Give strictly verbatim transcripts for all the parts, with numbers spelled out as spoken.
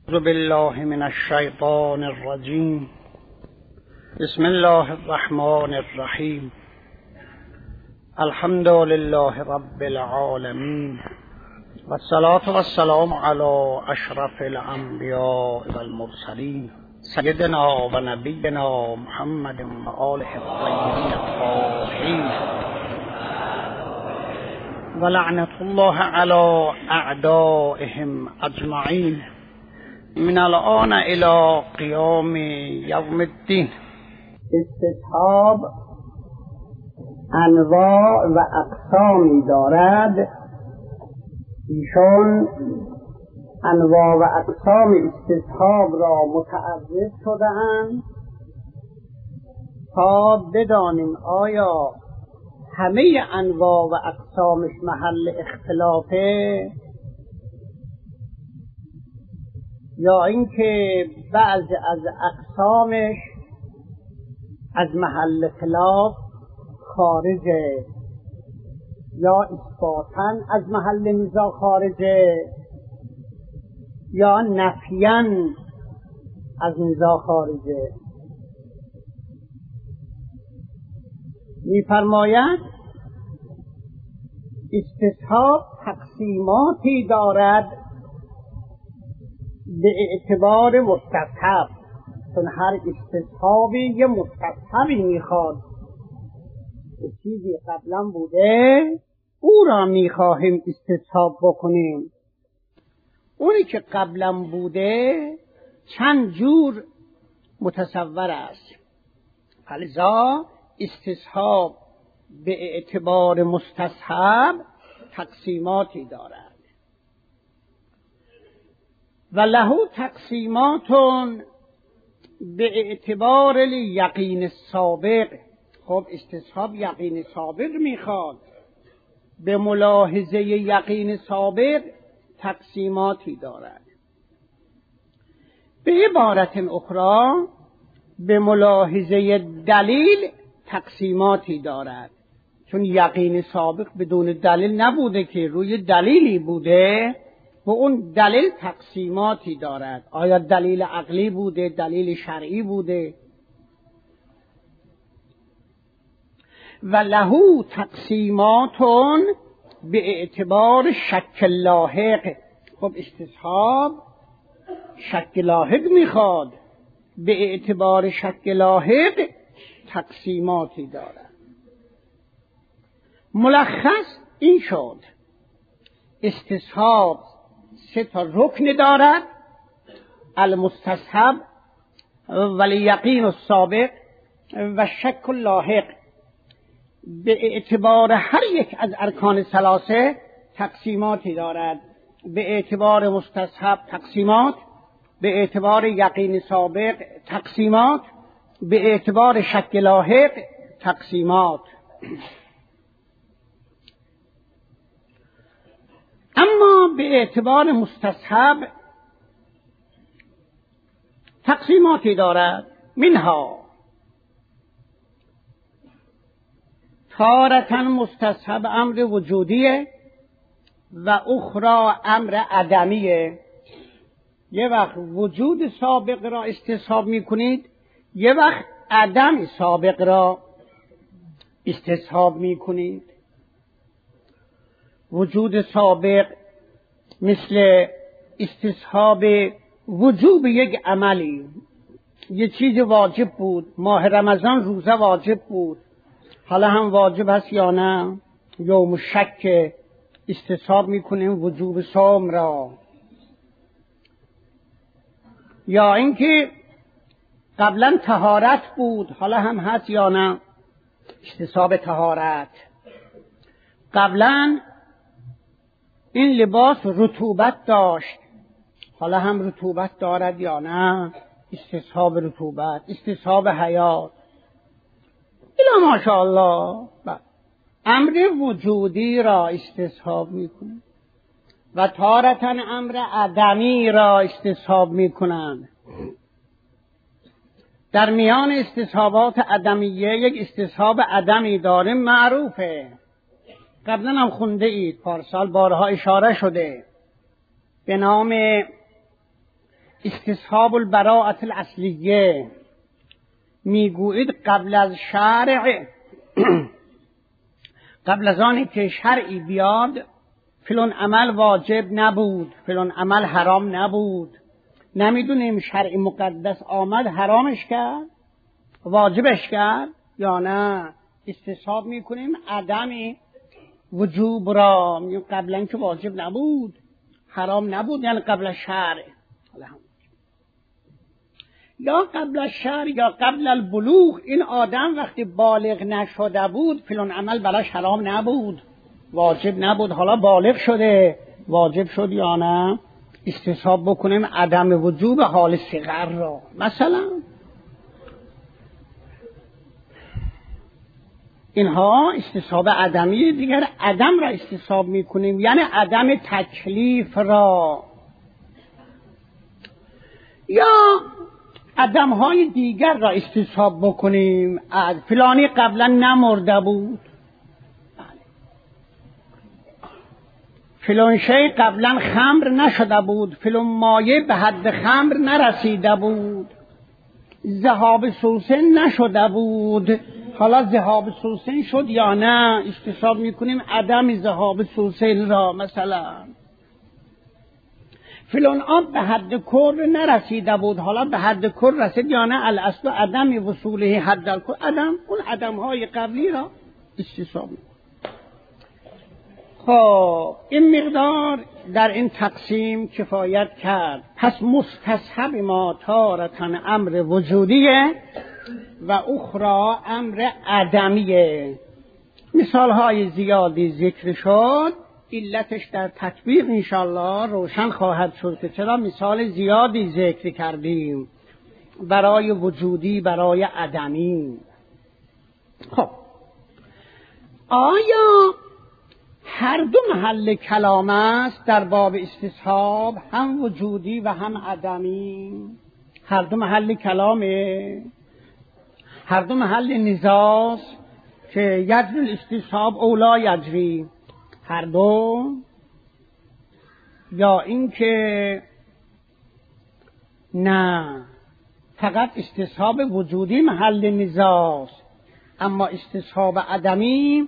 اعوذ بالله من الشیطان الرجیم. بسم الله الرحمن الرحیم. الحمد لله رب العالمین و الصلاة و السلام علی اشرف الانبیاء و المرسلین سیدنا و نبینا محمد و آله الطیبین الطاهرین و لعنت الله علی اعدائهم اجمعین من الان الى قیام یوم الدین. استصحاب انواع و اقسامی دارد. ایشان انواع و اقسام استصحاب را متعرض شده‌اند تا بدانیم آیا همه انواع و اقسامش محل اختلافه یا اینکه بعضی از اقسامش از محل خلاف خارجه یا اثباتاً از محل نزاع خارجه یا نفیاً از نزاع خارجه. می‌فرماید استصحاب تقسیماتی دارد به اعتبار مستصحب، چون هر استصحابی یه مستصحبی میخواد. چیزی قبلا بوده او را میخواهیم استصحاب بکنیم. اونی که قبلا بوده چند جور متصور است، فلذا استصحاب به اعتبار مستصحب تقسیماتی دارد و له تقسیماتون به اعتبار یقین سابق. خب استصحاب یقین سابق میخواد، به ملاحظه یقین سابق تقسیماتی دارد. به عبارت اخرى به ملاحظه دلیل تقسیماتی دارد، چون یقین سابق بدون دلیل نبوده که روی دلیلی بوده و اون دلیل تقسیماتی دارد. آیا دلیل عقلی بوده، دلیل شرعی بوده. و له تقسیماتون به اعتبار شک لاحق. خب استصحاب شک لاحق میخواد، به اعتبار شک لاحق تقسیماتی دارد. ملخص این شد استصحاب سه تا رکن دارد: المستصحب و الیقین السابق و شک لاحق. به اعتبار هر یک از ارکان ثلاثه تقسیماتی دارد. به اعتبار مستصحب تقسیمات، به اعتبار یقین سابق تقسیمات، به اعتبار شک لاحق تقسیمات. اما به اعتبار مستصحب تقسیماتی دارد. منها تارة مستصحب امر وجودیه و اخرى امر عدمیه. یه وقت وجود سابق را استصحاب میکنید، یه وقت عدم سابق را استصحاب میکنید. وجود سابق مثل استصحاب وجوب یک عملی. یه چیز واجب بود، ماه رمضان روزه واجب بود، حالا هم واجب هست یا نه؟ یوم شک استصحاب میکنیم وجوب صوم را. یا اینکه قبلا طهارت بود، حالا هم هست یا نه؟ استصحاب طهارت. قبلا این لباس رطوبت داشت، حالا هم رطوبت دارد یا نه؟ استصحاب رطوبت، استصحاب حیات. الا ماشاءالله امر وجودی را استصحاب میکنند و تارة امر عدمی را استصحاب میکنند. در میان استصحابات عدمیه یک استصحاب عدمی داریم معروفه، قبلا هم خونده اید، پارسال بارها اشاره شده، به نام استصحاب البراءة الاصلیه میگوید قبل از شرع قبل از آنی که شرعی بیاد فلان عمل واجب نبود، فلان عمل حرام نبود. نمیدونیم شرع مقدس آمد حرامش کرد، واجبش کرد یا نه. استصحاب میکنیم عدم وجوب را، میگیم قبلا که واجب نبود، حرام نبود، یعنی قبل شرع. یا قبل الشرع یا قبل البلوغ، این آدم وقتی بالغ نشده بود فلان عمل براش حرام نبود، واجب نبود، حالا بالغ شده واجب شد یا نه. استصحاب بکنیم عدم وجوب حال صغر را. مثلا اینها استصحاب عدمی، دیگر عدم را استصحاب میکنیم، یعنی عدم تکلیف را. یا عدم های دیگر را استصحاب بکنیم، از فلانی قبلا نمرده بود، فلان شی قبلا خمر نشده بود، فلان مایه به حد خمر نرسیده بود، ذهاب سوسن نشده بود، حالا ذهاب سوسن شد یا نه. استصحاب میکنیم عدم ذهاب سوسن را. مثلا فلان آب به حد کر نرسیده بود، حالا به حد کر رسید یا نه. الاصل عدم وصوله حد الکر، عدم اون عدم های قبلی را استصحاب میکنیم. خب این مقدار در این تقسیم کفایت کرد. پس مستصحب ما تارتن امر وجودیه و اخرى امر عدمیه. مثال های زیادی ذکر شد، علتش در تطبیق انشالله روشن خواهد شد که چرا مثال زیادی ذکر کردیم برای وجودی، برای عدمی. خب آیا هر دو محل کلام است در باب استصحاب، هم وجودی و هم عدمی؟ هر دو محل کلامه، هر دو محل نزاع که یجری الاستصحاب او لا یجری، هر دو؟ یا اینکه نه فقط استصحاب وجودی محل نزاع، اما استصحاب عدمی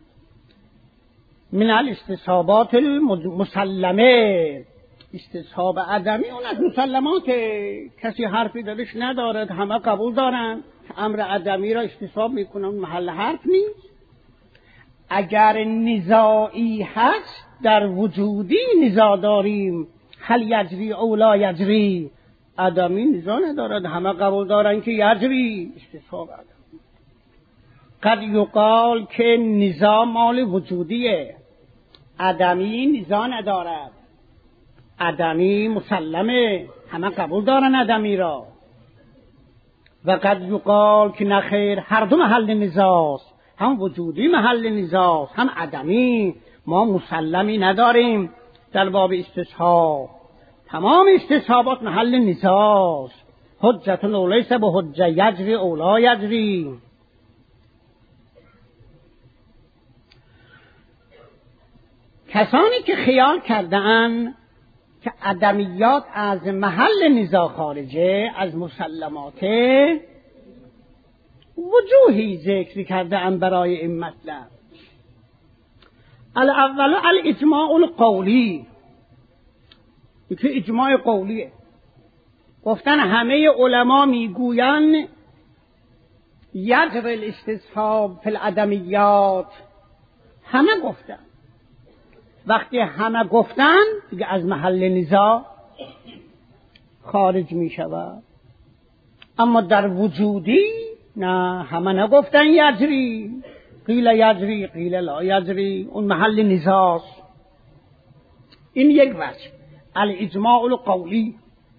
من الاستصحابات المسلمه. استصحاب عدمی اون از مسلمات، کسی حرفی درش ندارد، همه قبول دارن. امر عدمی را استصحاب میکنن، محل حرف نیست. اگر نزاعی هست در وجودی نزاع داریم، هل یجری او لا یجری، عدمی نزاع ندارد، همه قبول دارن که یجری. استصحاب عدمی قد یقال که نزاع مال وجودیه، عدمی نزاع ندارد، عدمی مسلمه، همه قبول دارن عدمی را. و قد یقال که نخیر، هر دو محل نزاع، هم وجودی محل نزاع هم عدمی، ما مسلمی نداریم در باب استصحاب. تمام استصحابات محل نزاع، حجت اولیس به حجه یجری اولا یجری. کسانی که خیال کردن که عدمیات از محل نزاع خارجه، از مسلماته، وجوهی ذکر کردن برای این مطلب. الاول الاجماع القولی، که اجماع قولیه. گفتن همه علما میگوین یجری الاستصحاب فی العدمیات، همه گفتن. وقتی همه گفتن دیگه از محل نزاع خارج می شود. اما در وجودی نه، همه نگفتن یجری، قیل یجری قیل لا یجری، اون محل نزاع. این یک وجه الاجماع القولی.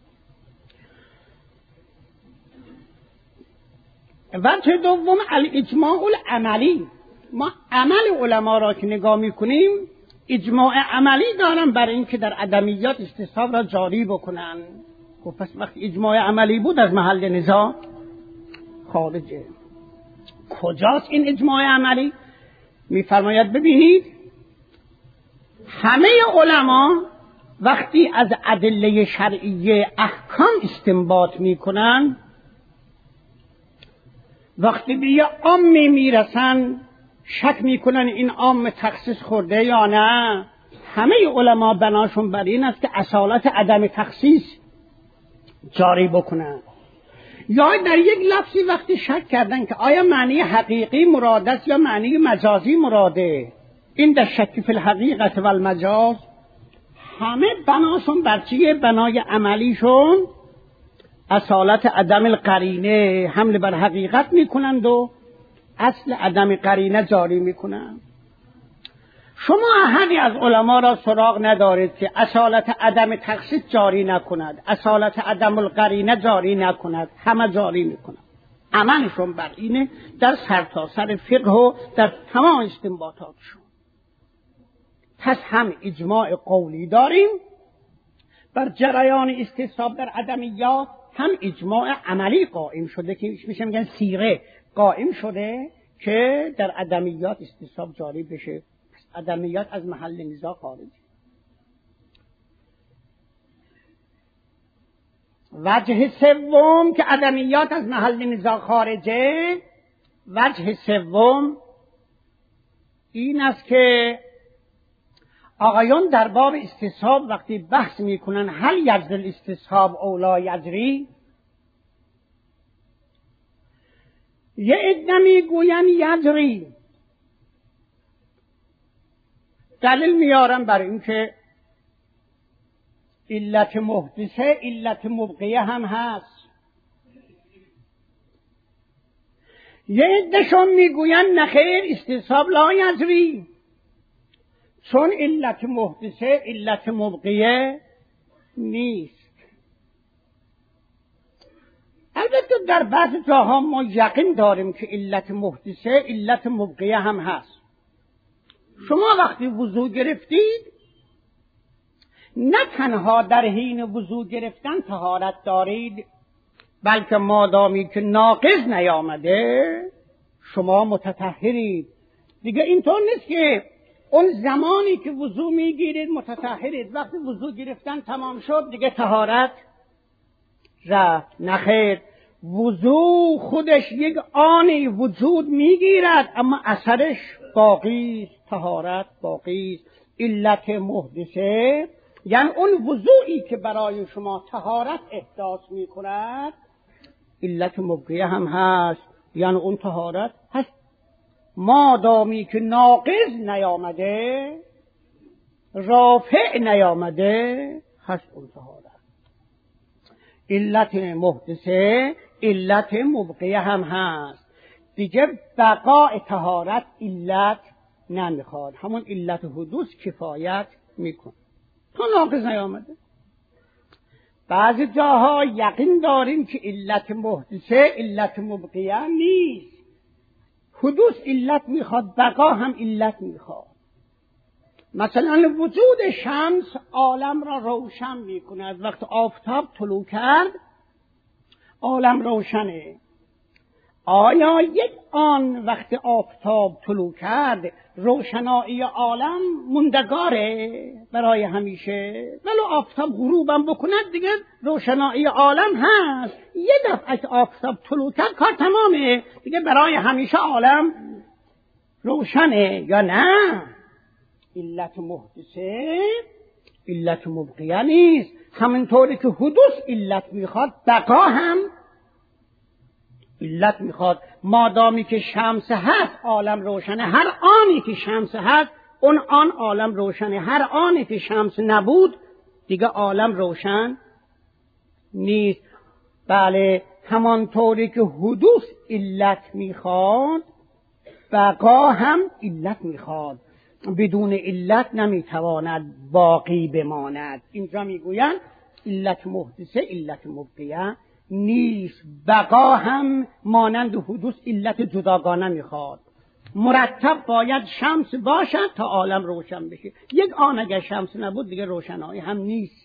وجه دوم الاجماع العملی. ما عمل علما را که نگاه میکنیم اجماع عملی دارن برای اینکه در عدمیات استصحاب را جاری بکنن. خب پس وقتی اجماع عملی بود از محل نزاع خارجه. کجاست این اجماع عملی؟ میفرماید ببینید همه علما وقتی از ادله شرعیه احکام استنباط میکنن، وقتی به یه عامی میرسن شک میکنن این عام تخصیص خورده یا نه. همه علما بناشون بر این است که اصالت عدم تخصیص جاری بکنن. یا در یک لفظی وقتی شک کردن که آیا معنی حقیقی مراد است یا معنی مجازی مراده، این در شک فی الحقیقت و المجاز، همه بناشون بر چیه؟ بنای عملیشون اصالت عدم القرینه حمل بر حقیقت میکنند و اصل عدم قرینه جاری میکنند. شما احدی از علما را سراغ ندارید که اصالت عدم تخصیص جاری نکند، اصالت عدم القرینه جاری نکند، همه جاری میکنند. عملشون بر اینه در سرتاسر فقه و در تمام استنباطاتشون. پس هم اجماع قولی داریم بر جریان استصحاب در عدمیات، هم اجماع عملی قائم شده که میشه میگن سیغه قائم شده که در عدمیات استصحاب جاری بشه. عدمیات از محل نزاع خارج. وجه سوم که عدمیات از محل نزاع خارجه، وجه سوم این است که آقایان در باب استصحاب وقتی بحث میکنن هل یجری الاستصحاب او لا یجری، یه عده میگوین یجری. دلیل میارم برای این که علت محدثه علت مبقیه هم هست. یه عده‌شون میگوین نخیر استصحاب لا یجری، چون علت محدثه علت مبقیه نیست. البته در بعض جاها ما یقین داریم که علت محدثه علت مبقیه هم هست. شما وقتی وضو گرفتید نه تنها در حین وضو گرفتن طهارت دارید، بلکه مادامی که ناقض نیامده شما متطهرید. دیگه اینطور نیست که اون زمانی که وضو میگیرید متطهرید، وقتی وضو گرفتن تمام شد دیگه طهارت رفت. نخیر، وضو خودش یک آنی وجود میگیرد اما اثرش باقی است، طهارت باقی است. علت محدثه یعنی اون وضوعی که برای شما طهارت احداث میکند علت مبقیه هم هست، یعنی اون طهارت هست مادامی که ناقض نیامده رافع نیامده هست اون طهارت. علت محدثه علت مبقیه هم هست. دیگه بقاء طهارت علت نمیخواد، همون علت حدوث کفایت میکن تا ناقض نیامده. بعضی جاها یقین داریم که علت محدثه علت مبقیه نیست، حدوث علت میخواد، بقا هم علت میخواد. مثلا وجود شمس عالم را روشن میکند. وقت آفتاب طلوع کرد عالم روشنه. آیا یک آن وقت آفتاب طلوع کرد روشنایی عالم مندگاره برای همیشه؟ ولو آفتاب غروبم بکند دیگه روشنایی عالم هست. یه دفعه که آفتاب طلوع کرد کار تمامه دیگه، برای همیشه عالم روشنه یا نه؟ علت محدثه علت مبقیه نیست. همینطوری که حدوث علت میخواد بقا هم علت میخواد. مادامی که شمس هست عالم روشنه، هر آنی که شمس هست اون آن عالم روشنه. هر آنی که شمس نبود دیگه عالم روشن نیست. بله، همانطوری که حدوث علت میخواد بقا هم علت میخواد. بدون علت نمیتواند باقی بماند. اینجا میگویند علت محدثه علت مبقیه نیست. بقا هم مانند حدوث علت جداگانه میخواد. مرتب باید شمس باشد تا عالم روشن بشه. یک آن اگر شمس نبود دیگه روشنایی هم نیست.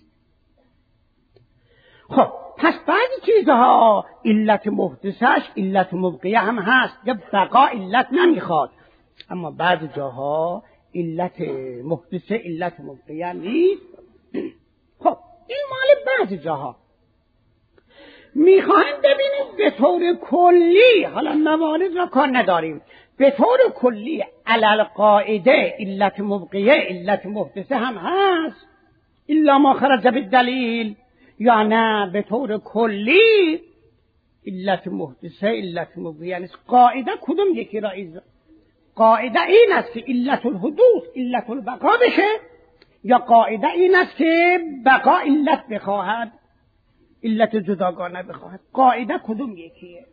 خب پس بعضی چیزها علت محدثش علت مبقیه هم هست، یا بقا علت نمیخواد، اما بعضی جاها علت محدثه علت مبقیه نیست. این مال بعضی جاها. میخوایم ببینیم به طور کلی، حالا موارد را کار نداریم، به طور کلی علل قاعده علت مبقیه علت محدثه هم هست الا ما خرج بالدلیل، یا نه به طور کلی علت محدثه علت مبقیه نیست. قاعده کدوم یکی را ایز؟ قاعده این است که علت الحدوث علت البقا بشه، یا قاعده این است که بقا علت بخواهد علت جداگانه بخواهد؟ قاعده کدوم یکیه؟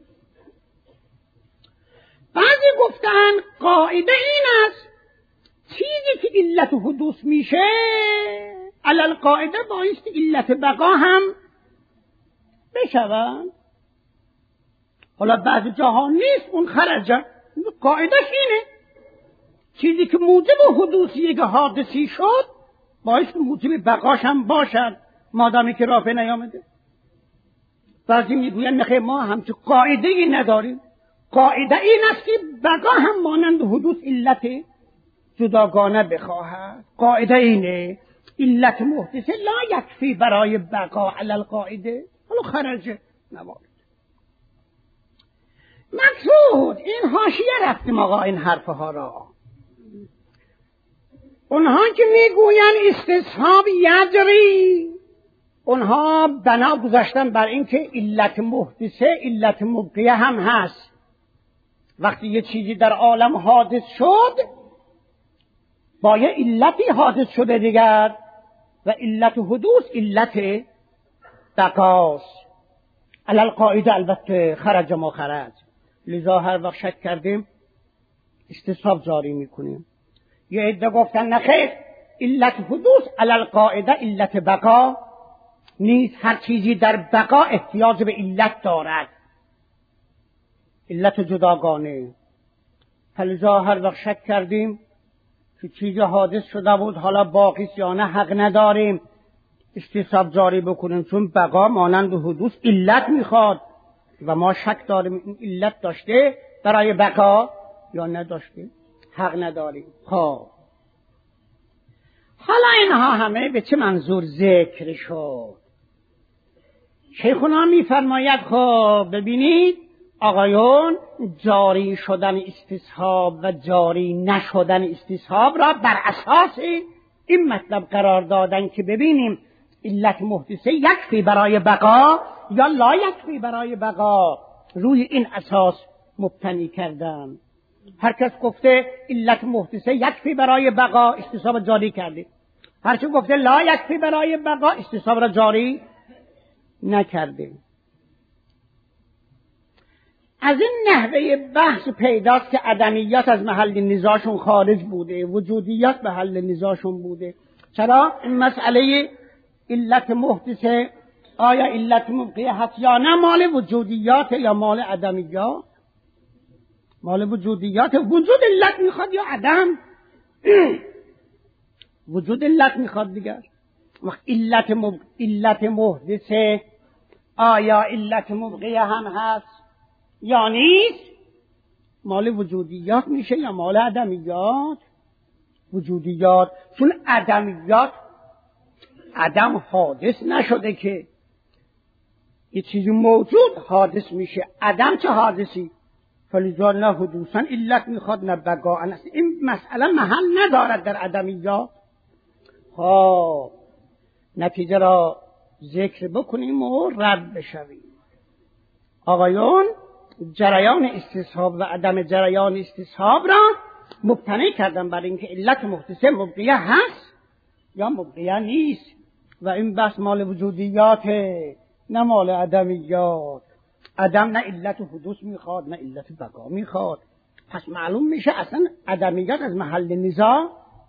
بعضی گفتن قاعده این است چیزی که علت حدوث میشه علل قاعده بایست علت بقا هم بشون. حالا بعضی جاها نیست اون خرجه، قاعدهش اینه چیزی که موجب حدوث یک حادثی شد بایست موجب بقاش هم باشد مادامی که رافع نیامده. بعضی میگوین نخیر ما همچه قاعده ای نداریم، قاعده این است که بقا هم مانند حدوث علت جداگانه بخواهد. قاعده اینه علت محدثه لا یکفی برای بقا علی القاعده. حالا خرجه نوارد مقصود این حاشیه رفتیم آقا این حرفه ها را. اونها که میگوین استصحاب یجری، اونها بنا گذاشتن بر اینکه علت محدثه علت مبقیه هم هست. وقتی یه چیزی در عالم حادث شد با یه علتی حادث شده دیگر، و علت حدوث علت بقاست. علی القاعده البته خرج ما خرج، لذا هر وقت شک کردیم استصحاب جاری میکنیم. یه عده گفتن نخیر علت حدوث علی القاعده علت بقا نیست، هر چیزی در بقا احتیاج به علت دارد، علت جداگانه. فلذا هر وقت شک کردیم که چیز حادث شده بود حالا باقی یا نه حق نداریم استصحاب جاری بکنیم، چون بقا مانند حدوث علت میخواد و ما شک داریم این علت داشته برای بقا یا نداشته، حق نداریم. خب حالا اینها همه به چه منظور ذکر شد؟ شیخونا میفرماید خب ببینید آقایون جاری شدن استصحاب و جاری نشدن استصحاب را بر اساس این مطلب قرار دادن که ببینیم علت محدثه یکفی برای بقا یا لا یکفی برای بقا، روی این اساس مبتنی کردن. هر کس گفته علت محدثه یکفی برای بقا استصحاب جاری کرده، هر چه گفته لا یکفی برای بقا استصحاب را جاری نکرده. از این نحوه بحث پیداست که عدمیات از محل نزاعشون خارج بوده، وجودیات محل نزاعشون بوده. چرا؟ این مسئله علت محدثه آیا علت مبقیه هست یا نه مال وجودیات یا مال عدمیات؟ مال وجودیات. وجود علت میخواد یا عدم؟ وجود علت میخواد دیگر. وقت علت مب... علت محدثه آیا علت مبقیه هم هست یا نیست؟ مال وجودیات میشه یا مال عدمیات؟ وجودیات، چون عدمیات عدم حادث نشده که یه چیزی موجود حادث میشه، عدم چه حادثی؟ فلذا نه حدوثا علت میخواد نه بقاء. این مسئله محل ندارد در عدمیات. خب نتیجه را ذکر بکنیم و رد بشویم. آقایون جریان استصحاب و عدم جریان استصحاب را مبتنی کردن بر اینکه علت محدثه مبقیه هست یا مبقیه نیست، و این بحث مال وجودیات نه مال عدمیات. عدم نه علت حدوث میخواد نه علت بقا میخواد. پس معلوم میشه اصلا عدمیات از محل نزاع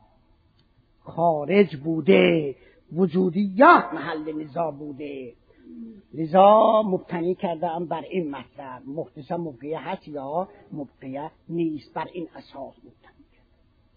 خارج بوده، وجودیات محل نزاع بوده. لذا مبتنی کردم بر این مطلب محدثه مبقیه هست یا مبقیه نیست، بر این اساس مبتنی کردم.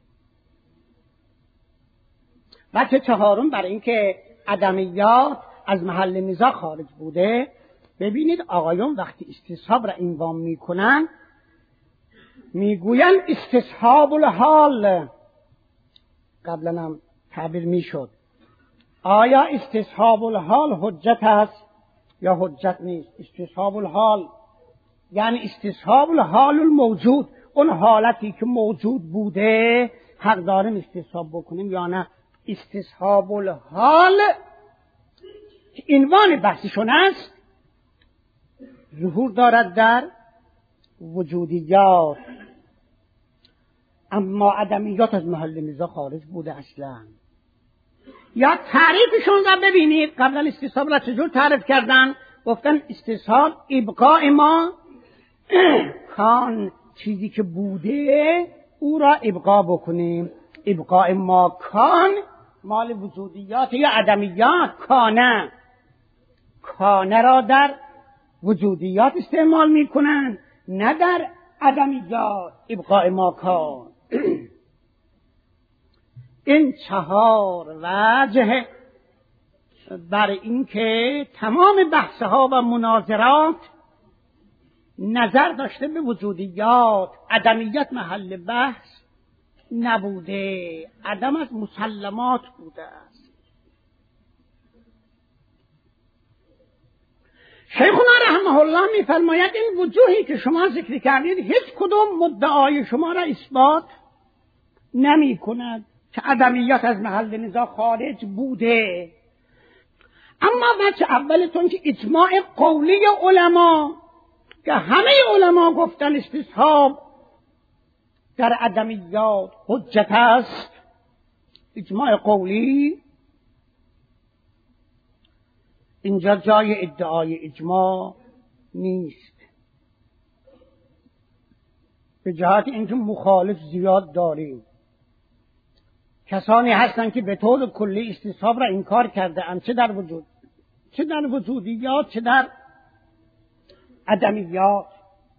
بچه چهارم بر اینکه عدمیات از محل نزاع خارج بوده. ببینید آقایون وقتی استصحاب را عنوان میکنن میگوین استصحاب الحال، قبلا هم تعبیر میشد آیا استصحاب الحال حجت است یا حجت نیست؟ استصحاب الحال یعنی استصحاب الحال الموجود، اون حالتی که موجود بوده حق داریم استصحاب بکنیم یا نه؟ استصحاب الحال عنوان بحثشون است، ظهور دارد در وجودیات، اما عدمیات از محل نزاع خارج بوده اصلا. یا تعریفشون را ببینید، قبلا استصحاب را چجور تعریف کردن؟ گفتن استصحاب ابقاء ما کان، چیزی که بوده او را ابقا بکنیم. ابقاء ما کان مال وجودیات یا عدمیات. کانه کانه را در وجودیات استعمال میکنن نه در عدمیات. ابقاء ما کان. این چهار وجه بر این که تمام بحثها و مناظرات نظر داشته به وجودیات، عدمیت محل بحث نبوده، عدم از مسلمات بوده است. شیخنا رحمه الله میفرماید این وجوهی که شما ذکر کردید هیچ کدوم مدعای شما را اثبات نمی کند که عدمیت از محل نزاع خارج بوده. اما وجه اولتون که اجماع قولی علما که همه علما گفتن استصحاب در عدمیات حجت است، اجماع قولی، اینجا جای ادعای اجماع نیست، به جهت اینکه مخالف زیاد داریم. کسانی هستند که به طور کلی استصحاب را انکار کرده اند، چه در وجود چه در وجودیات چه در عدمیات.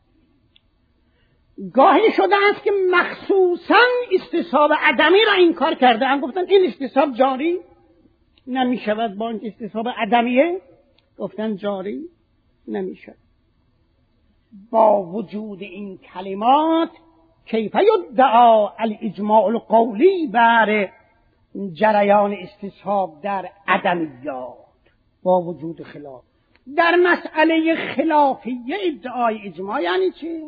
گاهی شده است که مخصوصاً استصحاب عدمی را انکار کرده اند، گفتن این استصحاب جاری نمی شود با این استصحاب عدمیه، گفتن جاری نمی شود. با وجود این کلمات کیف یدعا الاجماع القولی بر جریان استصحاب در عدمیات با وجود خلاف؟ در مسئله خلافیه ادعای اجماع یعنی چی؟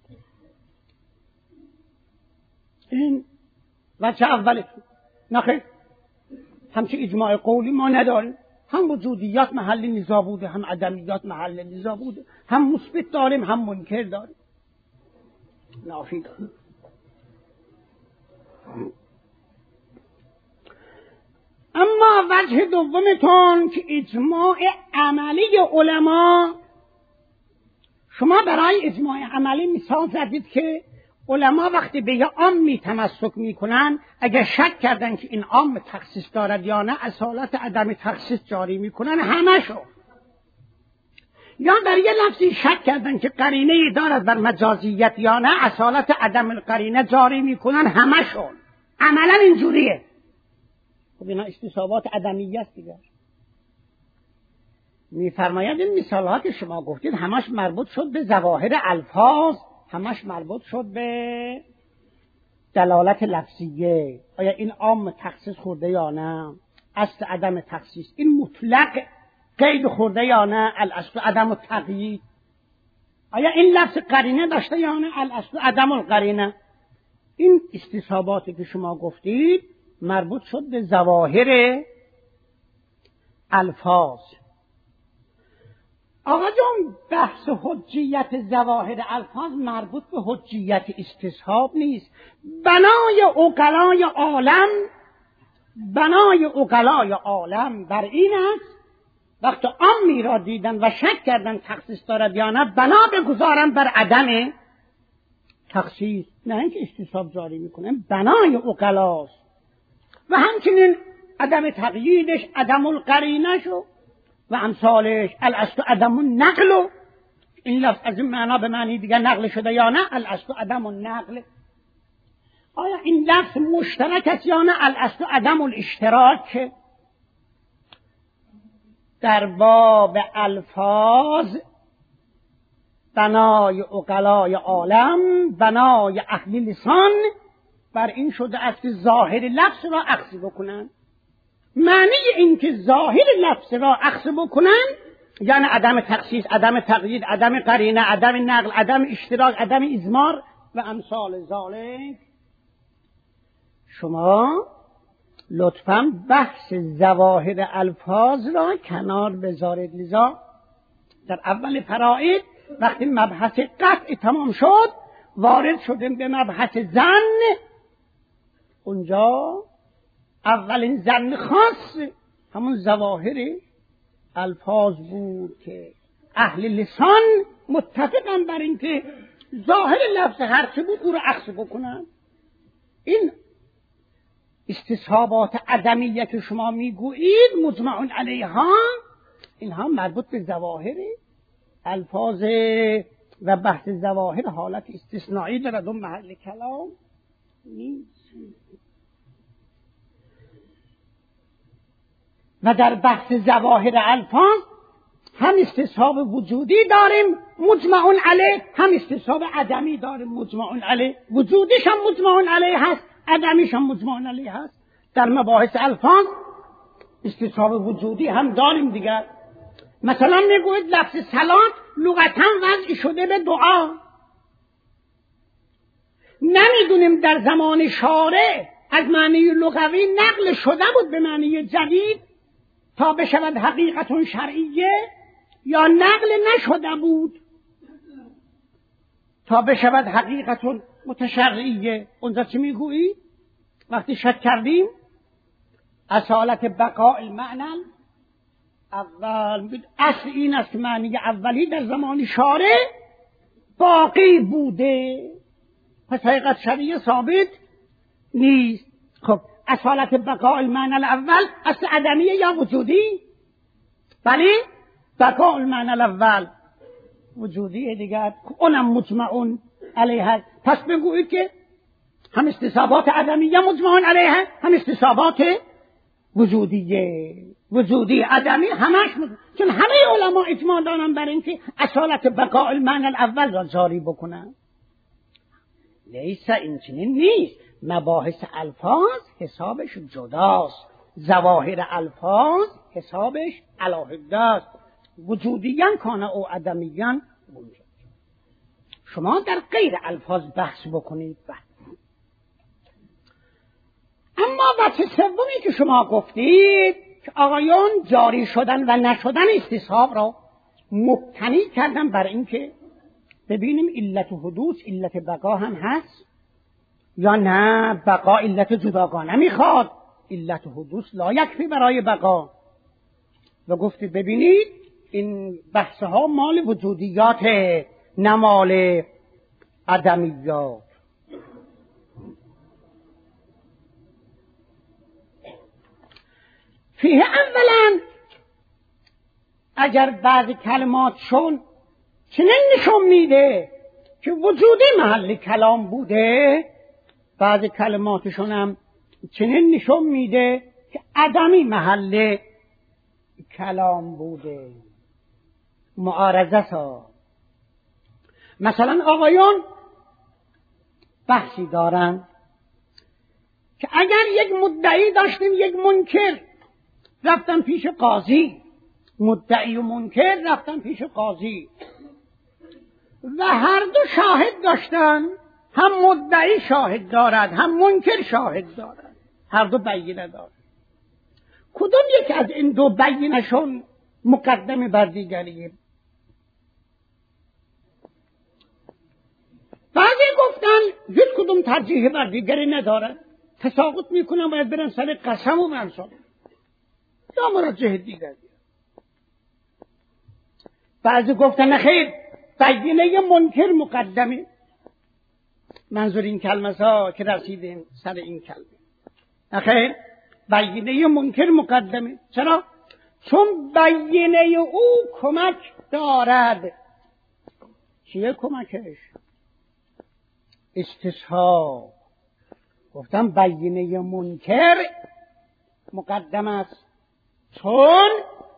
این وجه اوله. نخیر، همچه اجماع قولی ما نداریم، هم وجودیات محل نزاع بوده هم عدمیات محل نزاع بوده، هم مثبت داریم هم منکر داریم، نافی داریم. اما وجه دومتون که اجماع عملی علما، شما برای اجماع عملی مثال زدید که علما وقتی به یه عامی تمسک میکنن اگر شک کردن که این عام تخصیص دارد یا نه اصالت عدم تخصیص جاری میکنن همشو، یا در یه لفظی شک کردن که قرینه دارد بر مجازیت یا نه اصالت عدم القرینه جاری میکنن همشون. عملا اینجوریه. خب اینا استصحابات عدمیت دیگر. میفرماید این مثال ها که شما گفتید همش مربوط شد به ظواهر الفاظ، همش مربوط شد به دلالت لفظیه، آیا این عام تخصیص خورده یا نه، اصل عدم تخصیص این مطلق قید خورده یا نه، الاصل عدم التقیید، آیا این لفظ قرینه داشته یا نه، الاصل عدم القرینه. این استصحاباتی که شما گفتید مربوط شد به ظواهر الفاظ. آقا جان بحث حجیت ظواهر الفاظ مربوط به حجیت استصحاب نیست. بنای عقلای عالم بنای عقلای عالم بر این است وقت عامی را دیدن و شک کردن تخصیص دارد یا نه بنا بگذارن بر عدم تخصیص، نه اینکه استصحاب جاری میکنن، بنای عقلاست. و همچنین عدم تقییدش عدم القرینه شو و امثالش، الاصل عدم النقل، این لفظ از این معنا به معنی دیگه نقل شده یا نه، الاصل عدم النقل. آیا این لفظ مشترک است یا نه، الاصل عدم الاشتراک. در باب الفاظ بنای عقلای عالم، بنای اهل لسان بر این شده است که ظاهر لفظ را اخذ بکنن. معنی این که ظاهر لفظ را اخذ بکنن یعنی عدم تخصیص، عدم تقیید، عدم قرینه، عدم نقل، عدم اشتراک، عدم اضمار و امثال ذالک. شما لطفاً بحث ظواهر الفاظ را کنار بذارید. لذا در اول فرائض وقتی مبحث قطع تمام شد وارد شدیم به مبحث ظن. اونجا اولین ظن خاص همون ظواهر الفاظ بود که اهل لسان متفقن بر این که ظاهر لفظ هر چه بود او را اخذ بکنن. این استصحابات عدمیه که شما میگویید مجمع علیها، اینها مربوط به ظواهر الفاظ و بحث ظواهر حالت استثنایی دارد و محل کلام نیست. و در بحث ظواهر الفاظ هم استصحاب وجودی داریم مجمع علیه، هم استصحاب عدمی داریم مجمع علیه. وجودیش هم مجمع علیه هست، عدمیش هم مجمع علیه هست. در مباحث الفاظ استصحاب وجودی هم داریم دیگر. مثلا میگوید لفظ صلات لغتا وضع شده به دعا. نمیدونیم در زمان شارع از معنی لغوی نقل شده بود به معنی جدید تا بشود حقیقت شرعیه یا نقل نشده بود تا بشود حقیقت متشرعیه. اونجا چی میگویی؟ وقتی شک کردیم اصالت بقاء المعنى اول، اصل این است معنی اولی در زمان شارع باقی بوده، پس حقیقت شرعی ثابت نیست. خب اصالت بقاء المعنى الاول اصل عدمیه یا وجودی؟ بله بقاء المعنى الاول وجودی دیگر، اونم مجمعون علیه هست. پس بگویید که هم استصحابات عدمیه مجمعون علیه هست، هم استصحابات وجودیه وجودی عدمی همش مجمع. چون همه علما اجماع دارن بر این که اصالت بقاء المعنى الاول را جاری بکنن. لیس این چنین نیست. مباحث الفاظ حسابش جداست، ظواهر الفاظ حسابش علاهده است. وجودیان کانه او عدمیان. شما در غیر الفاظ بحث بکنید. اما بچه سومی که شما گفتید که آقایان جاری شدن و نشدن استصحاب را مبتنی کردن بر این که ببینیم علت حدوث علت بقا هم هست یا نه بقا علت جداگانه میخواد، علت حدوث لا یکفی برای بقا. و گفتید ببینید این بحث ها مال وجودیات نه مال عدمیات. فیه اولا اگر بعضی کلمات شون چنین نشون میده که وجودی محل کلام بوده، بعضی کلماتشون هم چنین نشون میده که عدمی محل کلام بوده. معارضه ها مثلا آقایان بحثی دارن که اگر یک مدعی داشتیم یک منکر رفتن پیش قاضی، مدعی و منکر رفتن پیش قاضی و هر دو شاهد داشتن، هم مدعی شاهد دارد هم منکر شاهد دارد، هر دو بینه دارد. کدوم یک از این دو بینه‌شون مقدم بر دیگریه؟ بعضی گفتن هیچ کدوم ترجیح بر دیگری ندارد، تساقط میکنن باید برن سر قسم و منصب یا مراجعه دیگری. بعضی گفتن نخیر بینه منکر مقدمه. منظور این کلمه ها که رسیدیم سر این کلمه نخیر بینه منکر مقدمه. چرا؟ چون بینه او کمک دارد. چیه کمکش؟ استصحاب. گفتم بینه منکر مقدم است چون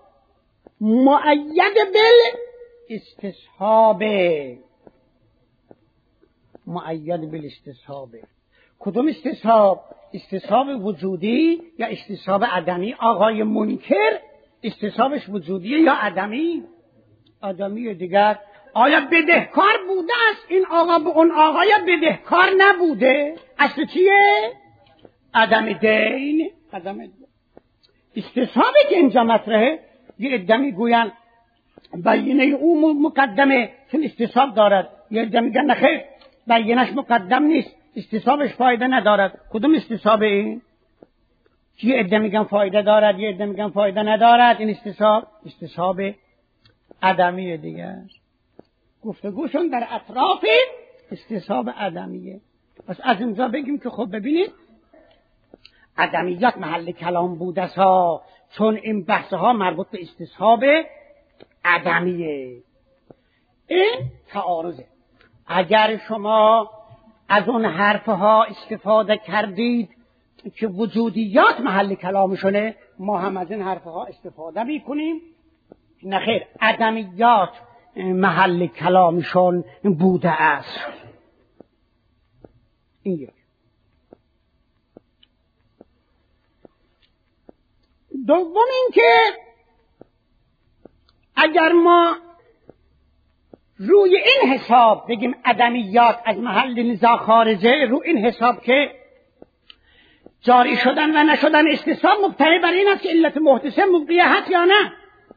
مؤید بال استصحاب، مؤید بال استصحاب. کدوم استصحاب؟ استصحاب وجودی یا استصحاب عدمی؟ آقای منکر استصحابش وجودی یا عدمی؟ عدمی. دیگر آیا بدهکار بوده است این آقا به اون آقا یا بدهکار نبوده؟ اصل چیه؟ عدم دین. عدم دین. استصحابی که اینجا مطرحه، یه عده میگوین بینه او مقدمه چون استصحاب دارد، یه عده میگن نخیر بینش مقدم نیست استصحابش فایده ندارد. کدوم استصحاب این؟ یه عده میگن فایده دارد، یه عده میگن فایده ندارد. این استصحاب استصحاب عدمیه دیگر. گفتگوشون در اطراف استصحاب عدمیه. پس از اینجا بگیم که خب ببینید عدمیات محل کلام بوده ها، چون این بحث ها مربوط به استصحاب عدمیه. این تعارضه. اگر شما از اون حرفها استفاده کردید که وجودیات محل کلامشونه، ما هم از این حرفها استفاده میکنیم. نخیر، عدمیات محل کلامشون بوده است. این یک. دوم این که اگر ما روی این حساب بگیم عدمیات از محل نزاع خارجه، روی این حساب که جاری شدن و نشدن استصحاب مبتنی بر این است که علت محدثه مبقیه هست یا نه،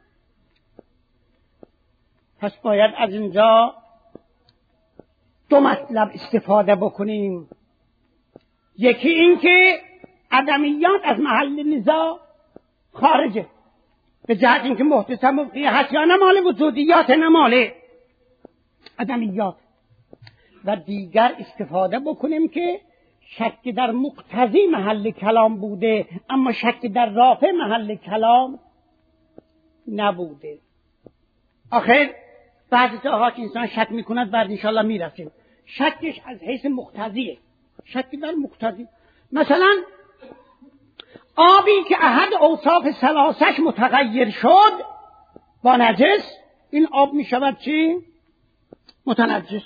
پس باید از اینجا دو مطلب استفاده بکنیم. یکی این که عدمیات از محل نزاع خارجه به جهت اینکه محدثه مبقیه هست یا نه، مال وجودیات نه مال عدمیات. و دیگر استفاده بکنیم که شک در مقتضی محل کلام بوده اما شک در رافع محل کلام نبوده. آخر بعضی جاها که انسان شک میکند بعد انشاءالله میرسیم، شکش از حیث مقتضیه، شک در مقتضی. مثلا آبی که احد اوصاف ثلاثش متغیر شد با نجس، این آب میشود چی؟ متنجس.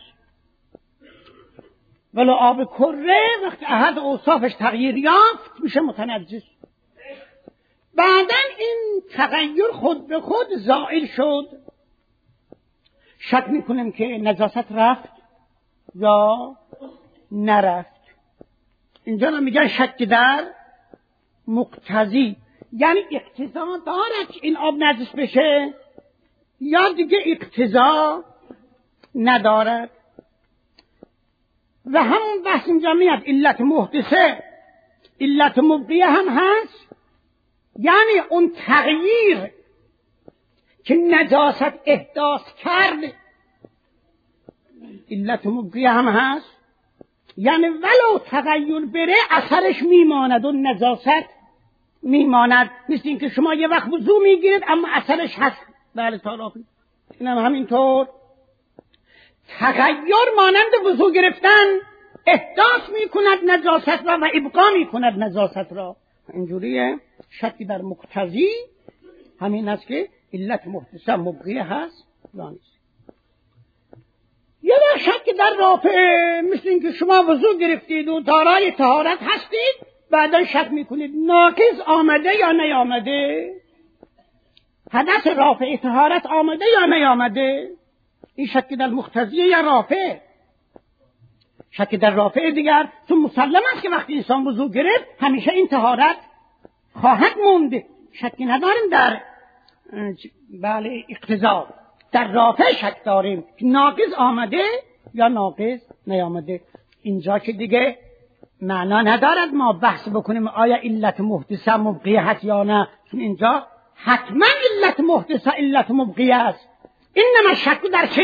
ولو آب کره وقتی احد اوصافش تغییر یافت میشه متنجس. بعدن این تغییر خود به خود زائل شد، شک میکنیم که نجاست رفت یا نرفت. اینجا رو میگن شک در مقتضی، یعنی اقتضا دارد که این آب نجس بشه یا دیگه اقتضا ندارد. و همون بحث اینجا میاد علت محدثه علت مبقیه هم هست، یعنی اون تغییر که نجاست احداث کرد علت مبقیه هم هست، یعنی ولو تغییر بره اثرش میماند و نجاست میماند. مثل این که شما یه وقت وضو میگیرید اما اثرش هست. بله تعالی این هم همینطور تغییر مانند وضو گرفتن احداث میکند نجاست را و ابقا میکند نجاست را. اینجوریه. شکی در مقتضی همین است که علت محدثه مبقیه هست یا نیست. یه در شک در رافع، مثل این که شما وضو گرفتید و دارای طهارت هستید، بعدا شک میکنید ناقض آمده یا نیامده، حدث رافع طهارت آمده یا نیامده. این شک در مقتضیه یا رافع؟ شک در رافع دیگر، چون مسلم است که وقتی انسان وضو گرفت همیشه این طهارت خواهد موند، شکی نداریم در بله اقتضا. در رافع شک داریم که ناقض آمده یا ناقض نیامده. اینجا که دیگه معنا ندارد ما بحث بکنیم آیا علت محدثه مبقیه هست یا نه، چون اینجا حتما علت محدثه علت مبقیه است. اینما شک در چی؟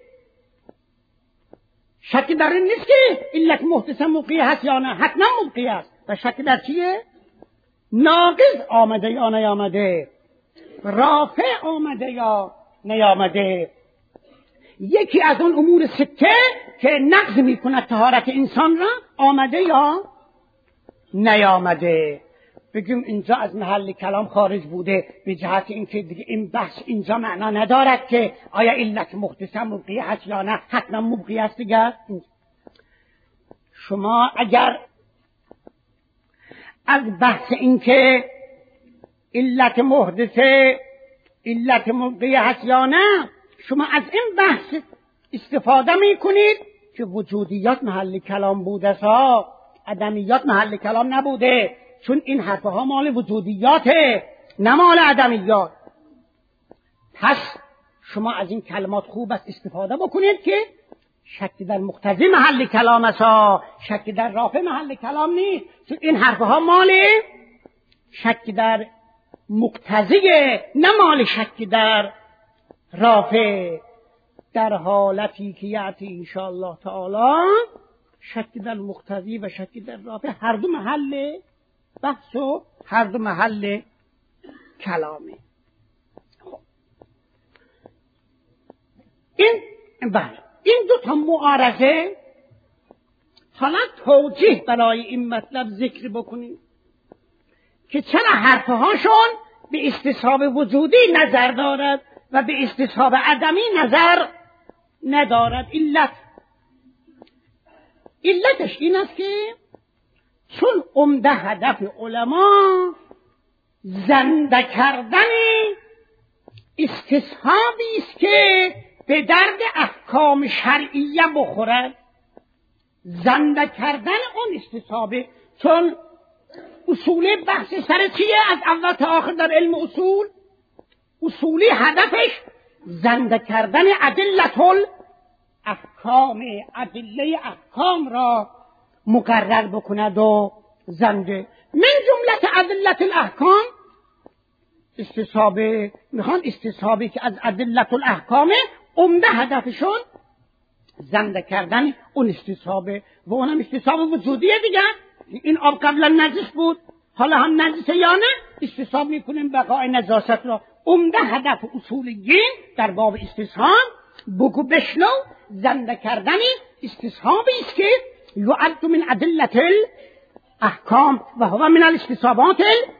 شک در این نیست که علت محدثه مبقیه هست یا نه، حتما مبقیه است. و شک در چیه؟ ناقض آمده یا نیامده، رافع آمده یا نیامده. یکی از اون امور سته که نقض میکند طهارت انسان را آمده یا نیامده. بگیم اینجا از محل کلام خارج بوده به جهت اینکه دیگه این بحث اینجا معنا ندارد که آیا علت محدثه مبقیه هست یا نه، حتما مبقیه است دیگر. شما اگر از بحث این که علت محدثه علت مبقی هست یا نه، شما از این بحث استفاده میکنید که وجودیات محل کلام بوده ها، عدمیات محل کلام نبوده، چون این حرفها مال وجودیاته نه مال عدمیات. پس شما از این کلمات خوب است استفاده بکنید که شک در مقتضی محل کلام است، شک در رافع محل کلام نیست، چون این حرفها مال شک در مقتضیه نه مال شک در رافع. در حالتی که یعطی انشاءالله تعالی شک در مقتضی و شک در رافع هر دو محل بحث و هر دو محل کلامه. خب این بله این دو تا معارضه حالا توجیه برای این مطلب ذکر بکنیم که چرا حرفهاشون به استصحاب وجودی نظر دارد و به استصحاب عدمی نظر ندارد. علت علتش این است که چون عمده هدف علما زنده کردن استصحابی است که به درد احکام شرعیه بخورد، زنده کردن اون استصحابه. چون اصول بحث سر چیه از اول تا آخر در علم اصول؟ اصولی هدفش زنده کردن ادلت الاحکام، ادله احکام را مقرر بکند و زنده. من جملت ادلت الاحکام استصحابه، میخوان استصحابی که از ادلت الاحکام عمده هدفشون زنده کردن اون استصحابه و اونم استصحاب وجودیه دیگه. این آب قبلا نجس بود حالا هم نجسه یا نه، استصحاب میکنیم بقای نجاست را. عمده هدف اصولیین در باب استصحاب بگو بشنو زنده کردن استصحابی است که یعد من ادلت الاحکام و هو من الاستصحابات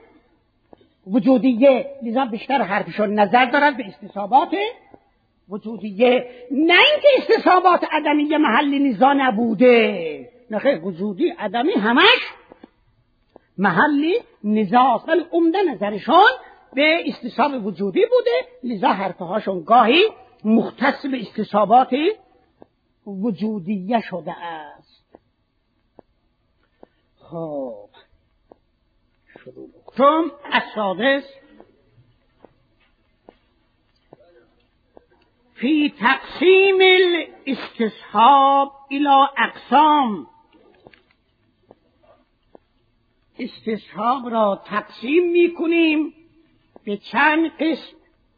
وجودیه. لذا بیشتر حرفشون نظر دارد به استصحابات وجودیه، نه اینکه استصحابات عدمیه محل نزاع نبوده. نخیر، وجودی عدمی همش محلی نزاع است، ولی عمده نظرشون به استصحاب وجودی بوده. لذا حرفهاشون گاهی مختص به استصحابات وجودیه شده است. خب شروع بکنم. السادس فی تقسیم الاستصحاب الى اقسام. استصحاب را تقسیم میکنیم به چند قسم.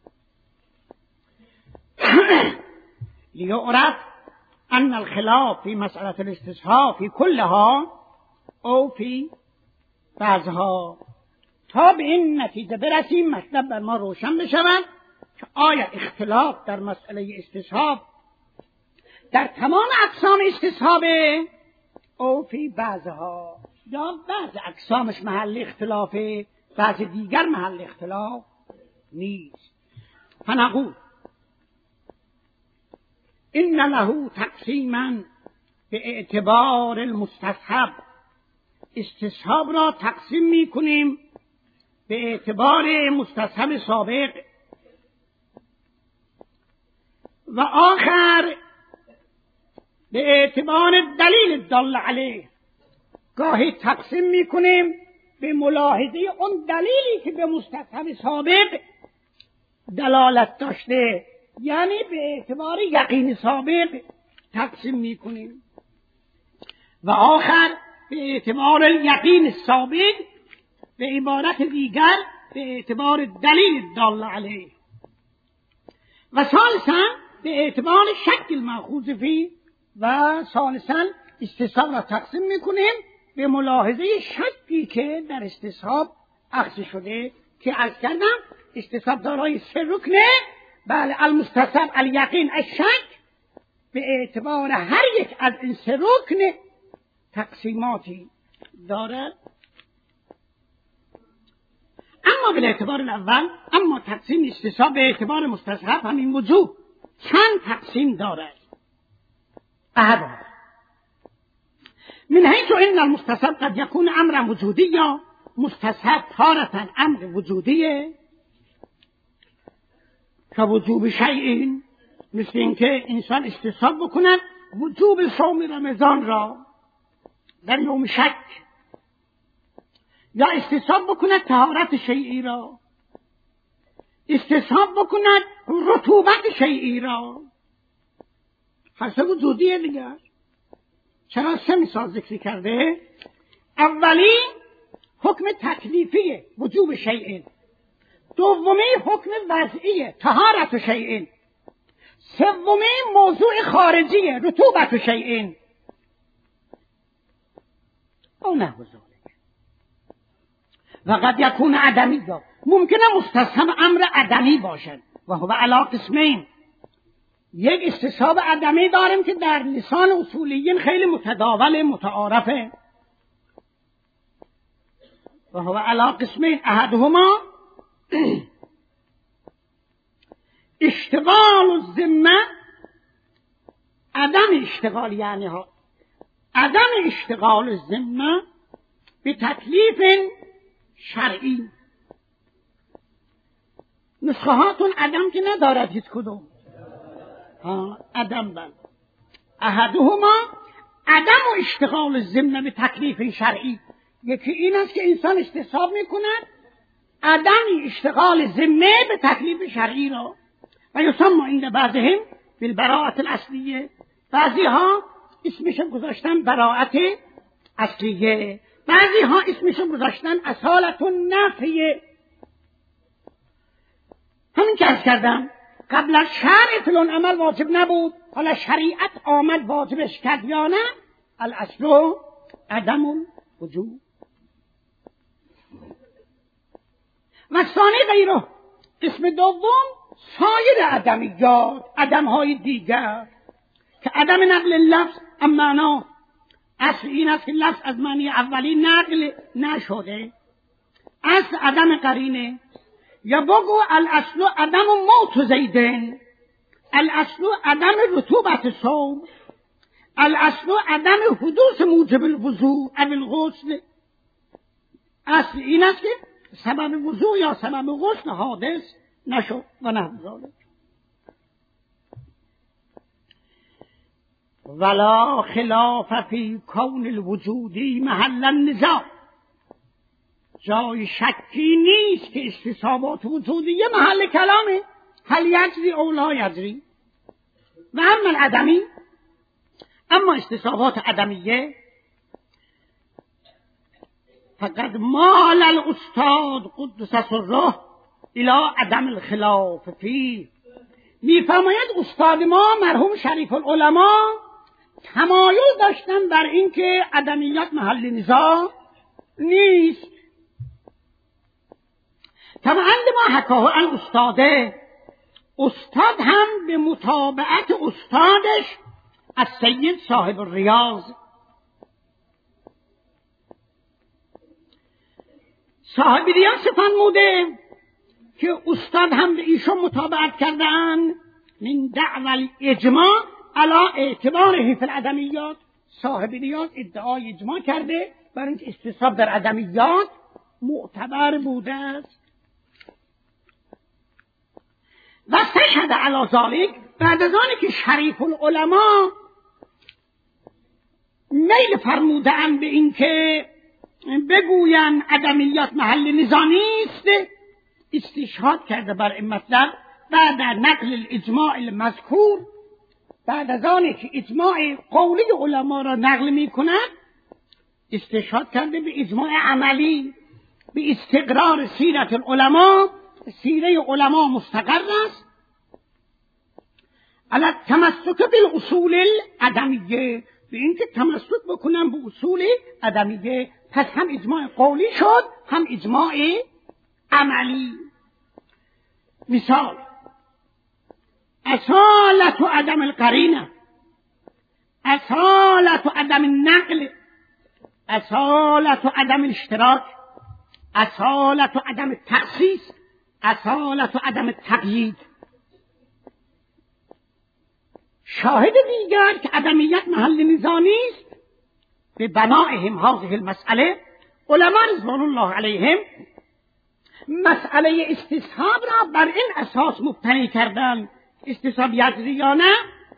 لیعرف ان الخلاف فی مسئله الاستصحاب فی کلها او فی بعضها. تا به این نتیجه برسیم مطلب بر ما روشن بشود که آیا اختلاف در مسئله استصحاب در تمام اقسام استصحاب او فی بعضها، یا بعض اقسامش محل اختلافه بعض دیگر محل اختلاف نیست. فنقول این له تقسیما به اعتبار المستصحب. استصحاب را تقسیم می کنیم به اعتبار مستصحب سابق و آخر به اعتبار دلیل دل علیه. گاهی تقسیم می کنیم به ملاحظه اون دلیلی که به مستصحب سابق دلالت داشته، یعنی به اعتبار یقین سابق تقسیم می کنیم و آخر به اعتبار یقین سابق، به عبارت دیگر به اعتبار دلیل دال علیه. و ثالثا به اعتبار شکل مأخوذ فی. و ثالثا استصحاب را تقسیم میکنیم به ملاحظه شکی که در استصحاب اخذ شده که عرض کردم استصحاب دارای سه رکنه. بله، المستصحب، الیقین، الشک. به اعتبار هر یک از این سه رکن تقسیماتی دارد. اما به اعتبار الاول، اما تقسیم استصحاب به اعتبار مستصحب همین وجوه چند تقسیم دارد. احد من حيث ان المستصحب قد يكون امرا وجوديا مستصحب تارتن امر وجودیه که وجوب شیئین، مثل اینکه انسان استصحاب بکند وجوب صوم رمضان را در یوم شک، یا استصحاب بکند طهارت شیئی را، استصحاب بکند رطوبت شیئی را. هر وجودیه دیگر. چرا سه مثال ذکر کرده؟ اولی حکم تکلیفیه وجوب شیئین، دومی حکم وضعیه طهارت شیئین، سومی موضوع خارجیه رطوبت شیئین. او نحو ذلک. و قد یکون عدمی دا ممکنه مستصحب امر عدمی باشد و هو علی قسمین. یک استصحاب عدمی داریم که در لسان اصولیین خیلی متداول متعارفه و هو علی قسمین. احدهما اشتغال الذمه، عدم اشتغال یعنی ها عدم اشتغال الذمه به تکلیف شرعی. نسخه هاتون عدم که ندارد هیچ کدوم. ها عدم بل احدهما عدم اشتغال الذمه به تکلیف شرعی. یکی این است که انسان استصحاب میکند عدم اشتغال ذمه به تکلیف شرعی را، و یسمى عند بعضهم بالبراءة الاصلیه. بعضی ها اسمشون گذاشتن براءت اصلیه، بعضی ها اسمشون گذاشتن اصالت النفیه. همین که عرض کردم قبل از شرع فلان عمل واجب نبود، حالا شریعت آمد واجبش کرد یا نه. الاصل عدم الوجوب. و ثانی غیره، قسم دوم سایر عدمیات، عدمهای دیگر که عدم نقل لفظ ام معنا. اصل این است که لفظ از معنی اولی نقل نشده، اصل عدم قرینه. یا بگو الاصل عدم موت زیدن، الاصل عدم رطوبت صوم، الاصل عدم حدوث موجب الوضوء او الغسل. اصل این است که سبب وضوء یا سبب غسل حادث نشد و نحو ذلک. ولا خلاف فی کون الوجودی محل النزاع. جای شکی نیست که استصحابات وجودیه محل کلامه. هل یجری او لا یجری. و اما العدمی، اما استصحابات عدمیه فقد مال الاستاد قدس سره الى عدم الخلاف فيه. میفرماید استاد ما مرحوم شریف العلماء تمایل داشتن بر اینکه عدمیت محل نزاع نیست. طبعا ما حکاه عن استاده، استاد هم به متابعت استادش از سید صاحب الریاض. صاحب ریاض فرموده که استاد هم به ایشون متابعت کردن من دعوی اجماع علی اعتباره فی العدمیات. صاحب ریاض ادعای اجماع کرده برای اینکه استصحاب در عدمیات معتبر بوده است. و استشهد علی ذلک، بعد از آنی که شریف العلماء میل فرمودن به اینکه بگوین عدمیات محل نزاع نیست، استشهاد کرده بر این مطلب بعد نقل الاجماع المذکور. بعد از آنی که اجماع قولی علما را نقل می کند استشهاد کرده به اجماع عملی، به استقرار سیرت العلماء. سیره علما مستقر است علی تمسک بالاصول العدمیه، به اینکه تمسک بکنن به اصول عدمیه. پس هم اجماع قولی شد هم اجماع عملی. مثال اصالت و عدم القرینه، اصالت و عدم النقل، اصالت و عدم الاشتراک، اصالت و عدم التخصیص، اصالت و عدم التقیید. شاهد دیگر که عدمیت محل نزاع نیست به بنائهم هذه المسئله علما رضوان الله علیهم مسئله استصحاب را بر این اساس مبتنی کردن. استصحاب یجری یا نه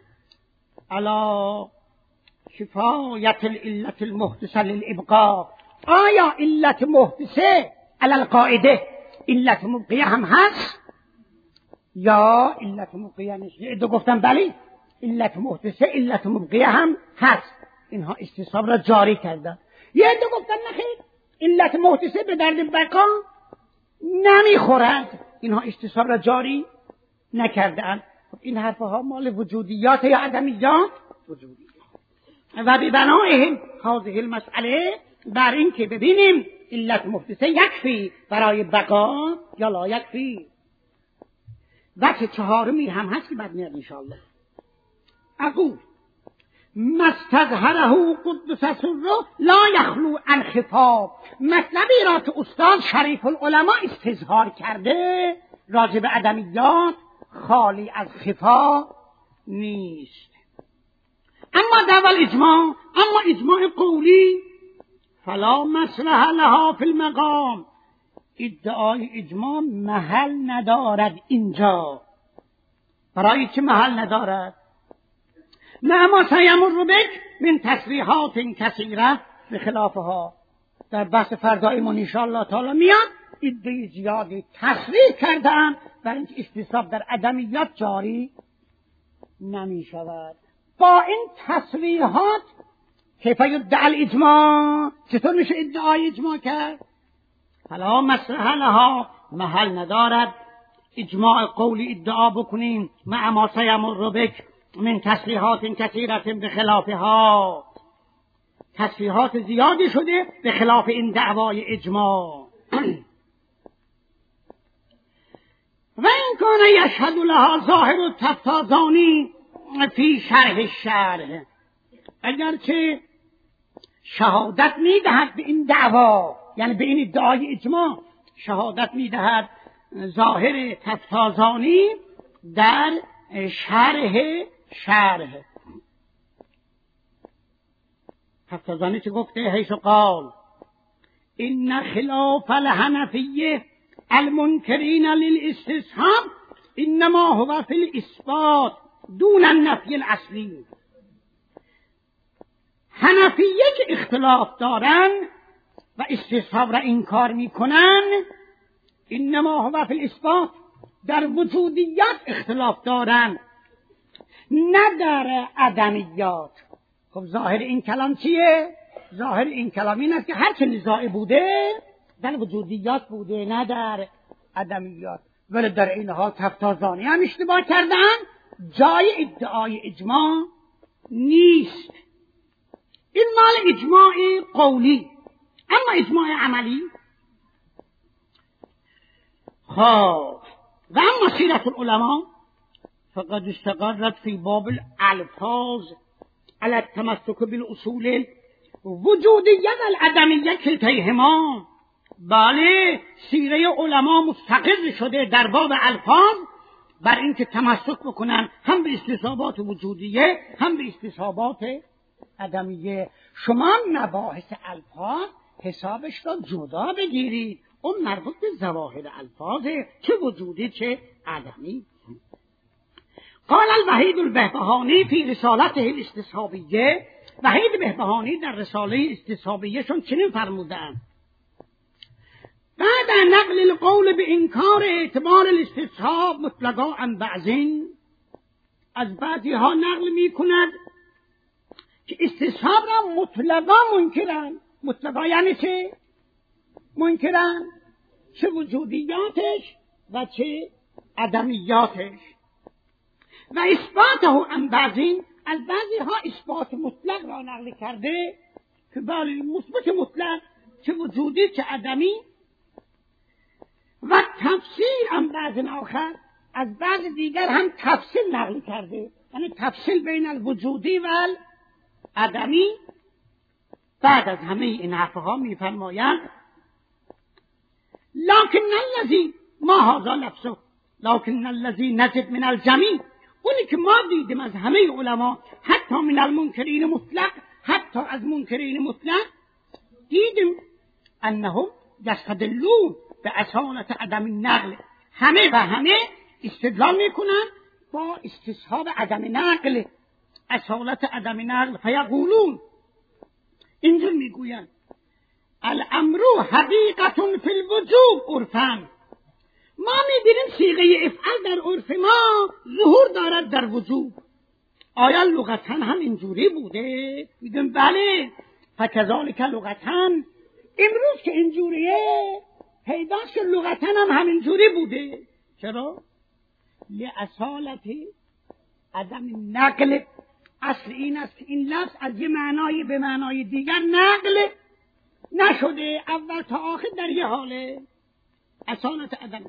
علی کفایت العلت المحدثه للابقاء. آیا علت محدثه علی القاعده علت مبقیه هم هست یا علت مبقیه نیست؟ یه دو گفتن بلی علت محدثه علت مبقیه هم هست، اینها استصحاب را جاری کردن. یه دو گفتن نخیر علت محدثه به درد بقا نمیخورد، اینها استصحاب را جاری نکردن. این حرفها مال وجودیات یا عدمیات؟ وجودیات. و به بنای هذه المسئله بر این که ببینیم علت محدثه یکفی برای بقا یا لا یکفی. وجه چهارمی هم هست که بعد میاد انشاءالله. اقول مستظهره قدس سره لا یخلو عن خفا. مطلبی را که استاد شریف العلماء استظهار کرده راجع به عدمیات خالی از خفا نیست. اما دول اجماع، اما اجماع قولی فلا مصلح لها فی المقام. ادعای اجماع محل ندارد اینجا. برای چه محل ندارد؟ نه ما سیمر بک من تصریحات کثیره به خلافها. در بحث فردایمون انشاءالله تعالی میاد ادعای زیادی تصریح کردن برای اینکه استصحاب در عدمیات جاری نمی شود. با این تصریحات کیف یدعی الاجماع، چطور میشه ادعای اجماع کرد؟ فلا مصلح لها، محل ندارد اجماع قولی ادعا بکنیم مع ما سیمر بک من تصریحات کثیره به خلافها. تصریحات زیادی شده به خلاف این دعوای اجماع. و این کان یشهد لها ظاهر التفتازانی فی شرح الشرح. اگرچه شهادت میدهد به این دعوا، یعنی به این ادعای اجماع شهادت میدهد ظاهر تفتازانی در شرح شرح. تفتازانی چه گفته؟ حیث قال این خلاف الحنفیه المنکرین للاستصحاب انما هو فی الاثبات دون النفی الاصلی. حنفیه که اختلاف دارن و استصحاب را انکار میکنن انما هو فی الاثبات، در وجودیات اختلاف دارن نه در عدمیات. خب ظاهر این کلام چیه؟ ظاهر این کلام این است که هر چه نزاع بوده در وجودیات بوده نه در عدمیات. ولی در این حال تفتازانی هم اشتباه کردن، جای ادعای اجماع نیست. این مال اجماع قولی. اما اجماع عملی خب و اما سیرت العلماء فقد استقرت فی باب الالفاظ على التمسك بالاصول وجودیت العدمیت کلتیهما. بله سیره علما مستقر شده در باب الفاظ بر اینکه تمسک بکنن هم به استصحابات وجودیه هم به استصحابات عدمیه. شما مباحث الفاظ حسابش را جدا بگیرید، اون مربوط به ظواهر الفاظه، چه وجودی چه عدمی. قال الوحید البهبهانی فی رسالته الاستصحابیه. وحید بهبهانی در رساله استصحابیه شون چنین فرمودند: بعد نقل القول به انکار اعتبار الاستصحاب مطلقا عن بعضین، از بعضی ها نقل می کند که استصحاب را مطلقا منکرن. مطلقا یعنی چه؟ منکرن چه وجودیاتش و چه عدمیاتش. و اثباته عن بعضین، از بعضی ها اثبات مطلق را نقل کرده که بله مثبت مطلق چه وجودی چه عدمی. و تفصیل عن بعض آخر، از بعض دیگر هم تفصیل نقل کرده، یعنی تفصیل بین الوجودی و العدمی. بعد از همه این حرفها میفرمایند لکن الذی ما هذا لفظه لکن الذی نجد من الجمیع، اونی که ما دیدیم از همه علما حتی من المنکرین مطلق، حتی از منکرین مطلق دیدیم انهم یستدلون به اصالت عدم نقل، همه و همه استدلال میکنن با استصحاب عدم نقل، اصالت عدم نقل. فیقولون، اینجور میگوین الامر حقیقت فی الوجوب عرفا، ما میبینیم صیغه افعل در عرف ما ظهور دارد در وجوب. آیا لغتاً هم اینجوری بوده؟ میگم بله. فکذالک لغتاً، امروز که اینجوریه پیداست که لغتاً هم همینجوری بوده. چرا؟ لاصالت عدم نقل. اصل این است که این لفظ از یه معنای به معنای دیگر نقل نشده، اول تا آخر در یه حاله. اصالت عدم.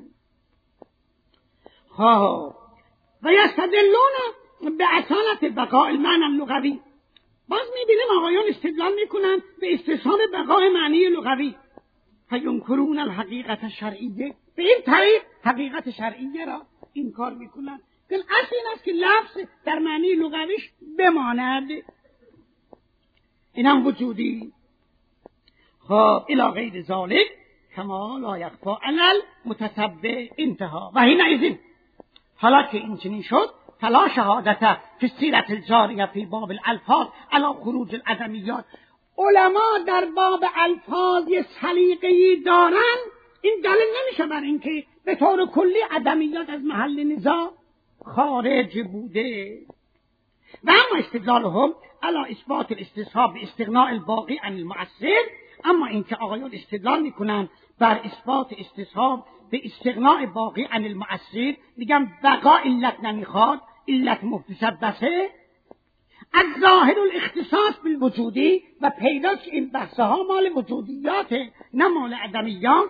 ها و یستدلون به اصالت بقاء المعنی اللغوی. باز میبینیم آقایان استدلال میکنن به استصحاب بقای معنی لغوی. فینکرون الحقیقت الشرعیه، به این طریق حقیقت شرعیه را انکار میکنن. که اصل این است که لفظ در معنی لغویش بماند. این هم وجودی. خب الی غیر ذالک کما لا یخفی علی المتتبع. انتها. و حینئذ، حالا که این چنین شد، فلا شهادت فی السیرة الجاریه فی باب الالفاظ علی خروج العدمیات. علما در باب الفاظ یه سلیقه‌ای دارن، این دلیل نمیشه بر اینکه به طور کلی عدمیات از محل نزاع خارج بوده. و اما استدلالهم علی اثبات الاستصحاب به استغناء الباقی عن المؤثر، اما اینکه آقایان استدلال میکنن بر اثبات استصحاب به استغناء باقی عن المؤثر، میگم بقا علت نمیخواد، علت محدثه بسه، از ظاهر الاختصاص بالوجودی، و پیداست که این بحثها مال وجودیات نه مال عدمیات.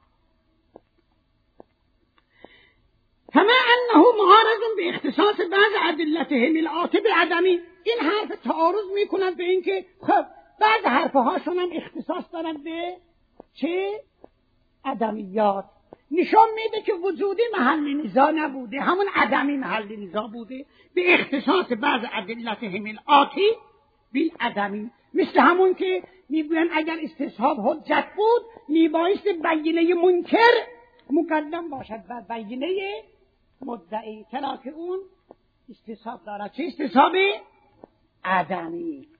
کما انه معارض به اختصاص بعض ادلتهم العاطب العدمی. این حرف تعارض میکنن به اینکه خب بعض حرفهاشون هم اختصاص دارن به چه؟ عدمیات. نشان میده که وجودی محل نزاع نبوده، همون عدمی محل نزاع بوده، به اختصاص بعض ادلتهم العاطی بالعدمی. مثل همون که میگوین اگر استصحاب حجت بود میبایست بینه منکر مقدم باشد بر بینه مدعی، چرا که اون استصحاب دارد. چه استصحابی؟ عدمی.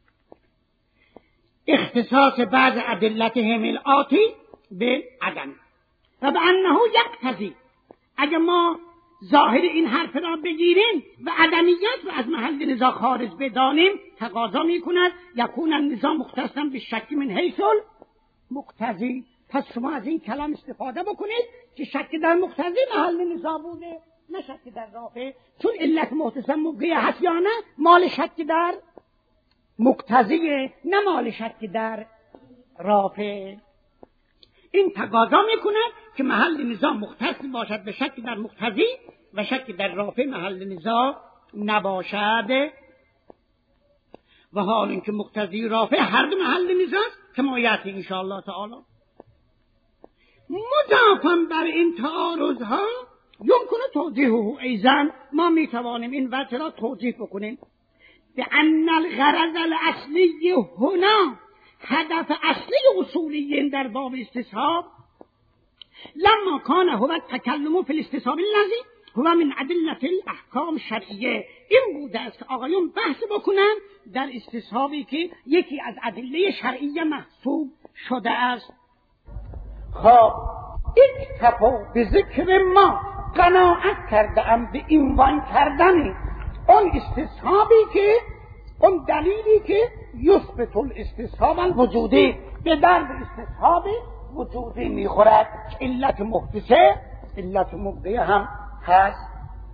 اختصاص بعض ادلتهم العاطی به عدم. و به انه یقتضی، اگر ما ظاهر این حرف را بگیریم و عدمیت را از محل نزاع خارج بدانیم، تقاضا میکند یکون النزاع مختصا به شک من حیث المقتضی. پس شما از این کلام استفاده بکنید که شک در مقتضی محل نزاع بوده، نه شک در رافع. چون علت محدثه موقع هست یا نه، مال شک در مقتضیه، نه مال شک در رافع. این تقاضا میکند که محل نزاع مختص باشد به شک در مقتضی و شک در رافع محل نزاع نباشد. و حال اینکه مقتضی رافع هر دو محل نزاع کما یاتی ان شاء الله تعالی. مضافاً بر این تعارضها یمکن توضیحه ایضا، ما میتوانیم این وجه را توضیح بکنیم به ان الغرض الاصلی هنا، هدف اصلی اصولی در باب استصحاب، لما کان هو التکلم فی الاستصحاب الذی هو من ادله الاحکام الشرعیه. این بوده است که آقایون بحث بکنن در استصحابی که یکی از ادله شرعیه محسوب شده است. خب اکتفا به ذکر ما، قناعت کرده ام به عنوان کردن اون استصحابی که اون دلیلی که یثبت الاستصحاب الوجودی، به درد استصحاب وجودی میخورد. علت محدثه علت مبدیه هم هست.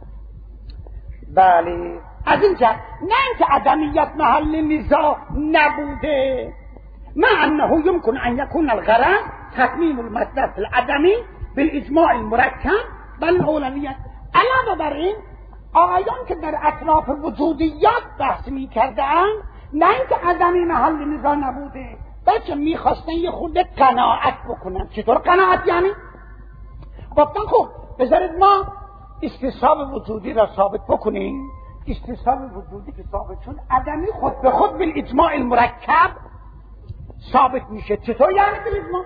بله، از اینجا نه اینکه عدمیت محل نزاع نبوده، ما انه يمكن ان يكون الغرض تتمیم المطلب العدمی بالاجماع المرکب بل اولویت. علاوه بر این آقایان که در اطراف وجودیات بحث می کردن، نه اینکه عدمی محل نزاع نبوده، بلکه میخواستن یه خود قناعت بکنن. چطور قناعت یعنی؟ گفتن خب بذارید ما استصحاب وجودی را ثابت بکنیم. استصحاب وجودی که ثابت شد، عدمی خود به خود بالاجماع المرکب ثابت میشه. چطور یعنی بالاجماع؟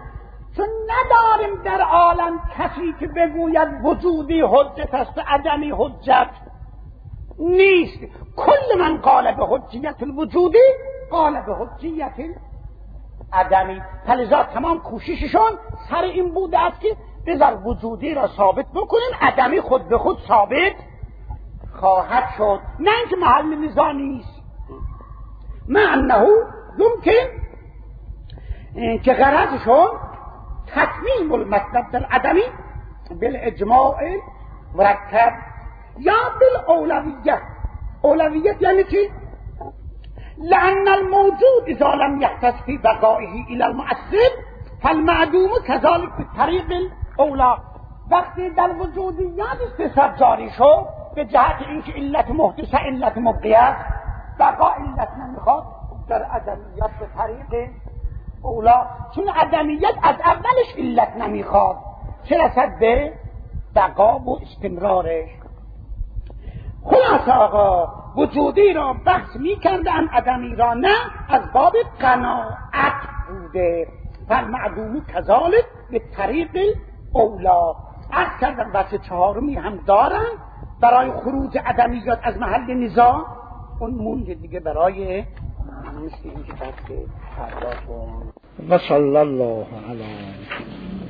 چون نداریم در عالم کسی که بگوید وجودی حجت است عدمی حجت نیست. کل من قال به حجیت الوجودی قال به حجیت عدمی. فلذا تمام کوشششون سر این بوده است که بذار وجودی را ثابت بکنیم، عدمی خود به خود ثابت خواهد شد، نه اینکه محل نزاع نیست. مع انه یمکن که غرضشون تتمیم المطلب العدمی بالاجماع مرکب یا بالاولویت. اولویت یعنی چی؟ لأن الموجود اذا لم يختص في بقائه الى المؤثر فالمعدوم كذلك بالطريق الاولى. وقتی در وجودیات استثاب جاری شد به جهت اینکه علت محدثه علت مبقیه بقا علت نمیخواد، در عدمیت به طریق اولا، چون عدمیت از اولش علت نمیخواد چه رسد به بقا و استمرارش. خلاص آقا وجودی را بحث میکردن، عدمی را نه، از باب قناعت بوده. فالمعدوم کذالک به طریق اولا. از کردن بچه چهارمی هم دارن برای خروج عدمیات از محل نزاع، اون مونده دیگه برای مثل این که بحث پرداخت. و صلی الله علیه